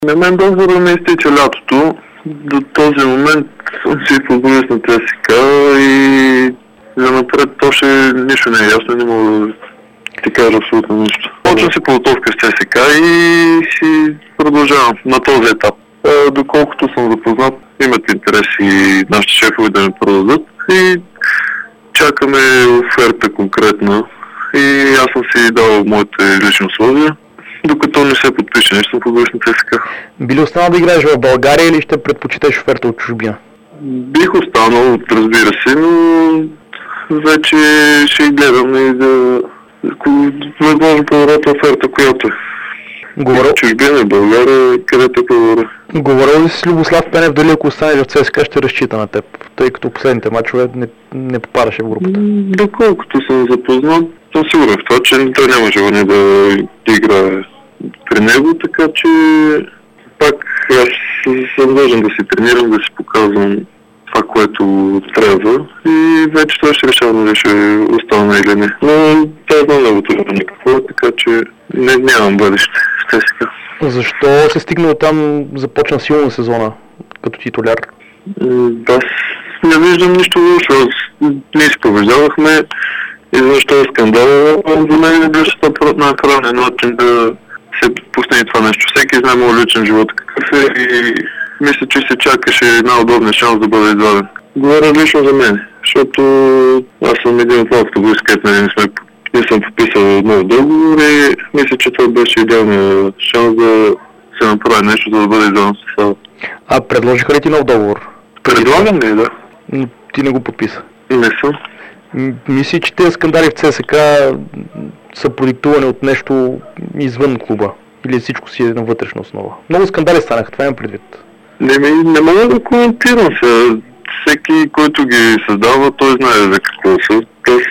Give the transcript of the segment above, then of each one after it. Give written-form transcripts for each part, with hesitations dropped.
На мен договора ми изтича лятото. До този момент съм си футболист на ЦСКА и за напред още нищо не е ясно, не мога да ти кажа абсолютно нищо. Почвам си подготовка с ЦСКА и си продължавам на този етап. Доколкото съм запознат, имат интерес и нашите шефове да ме продадат и чакаме оферта конкретна и аз съм си дал моите лични условия. Докато не се подпише нещо, съм футболист на ЦСКА. Би ли останал да играеш в България или ще предпочиташ оферта от чужбина? Бих останал, разбира се, но вече ще гледам и да възможно по-добрата оферта, която е. Чужбина, България, където е по-добре. Говорил ли си с Любослав Пенев дали ако останеш в ЦСКА ще разчита на теб, тъй като последните мачове не попадаше в групата? Доколкото съм запознат, съм сигурен в това, че той няма желание да играе при него, така че пак аз съм дължен да си тренирам, да си показвам това, което трябва и вече той ще решава дали ще остане или не. Но това е много трудно никакво, така че нямам бъдеще в ЦСКА. Защо се стигнал там, започна силна сезона като титуляр? Аз не виждам нищо лошо. Ние си побеждавахме и защо е скандал, за мен не беше на правилен начин да се пусне това нещо. Всеки знае моят личен живот какъв е и мисля, че се чакаше една удобна шанс да бъде изваден. Говоря лично за мен, защото аз съм един от малкото футболисти, където не съм подписал нов договор и мисля, че това беше идеалният шанс да се направи нещо, за да бъде изваден с това. А предложиха ли ти нов договор? Предлагам ли, да. Но ти не го подписа? Не съм. Мисли, че тези скандали в ЦСКА са продиктувани от нещо извън клуба? Или всичко си е на вътрешна основа? Много скандали станаха, това имам предвид. Не мога да коментирам се. Всеки, който ги създава, той знае за какво са.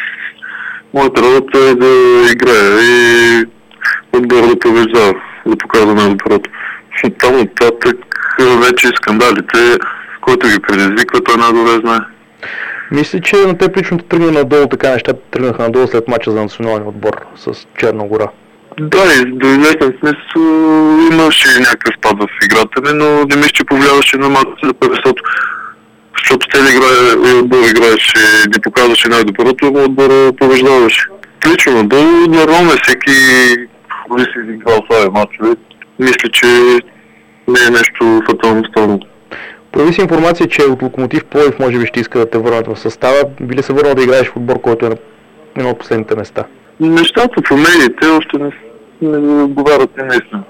Моята работа е да играя и отбора да побеждава, да показва най-доброто. Там оттатък вече скандалите, който ги предизвиква, той най-добре знае. Мисля, че на теб лично тръгна надолу, така нещата тръгнаха надолу след мача за националния отбор с Черна гора. Да, и до известен смисъл имаше някакъв спад в играта ми, но не мисля, че повлияваше на мача за 50-то. Защото целият отбор играеше, не показваше най-доброто, но отбора побеждаваше. Лично надолу, нормално всеки футболист си играл своя мачове. Мисля, че не е нещо фатално странно. Появи се информация, че от Локомотив Пловдив може би ще иска да те върнат в състава. Би ли се върнал да играеш в отбор, който е на едно от последните места? Нещата по медиите още не отговарят и наистина.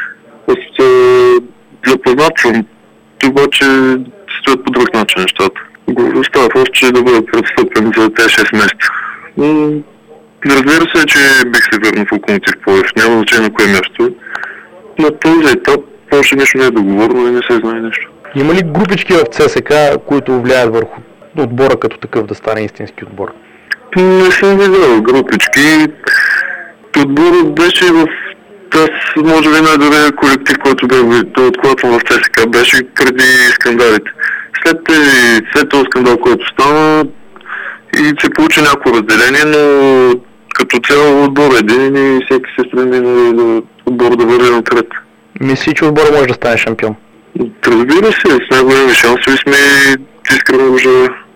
Запознат съм, обаче стоят по друг начин нещата. Става просто, че да бъда предстъпен за тези 6 месеца. Разбира се, че бих се върнал в Локомотив Пловдив, няма значение на кое място. На този етап още нещо не е договорно и не се знае нещо. Има ли групички в ЦСКА, които влияят върху отбора като такъв да стане истински отбор? Не съм видял групички. Отборът беше в може би най-добрият колектив, който да отклапвам в ЦСКА, беше преди скандалите. След този скандал, който стана и се получи някакво разделение, но като цяло отбор е един и всеки се стреми на отбор да върви напред. Мисли, че отбора може да стане шампион? Разбира се, с най-големи шансове сме искрено уже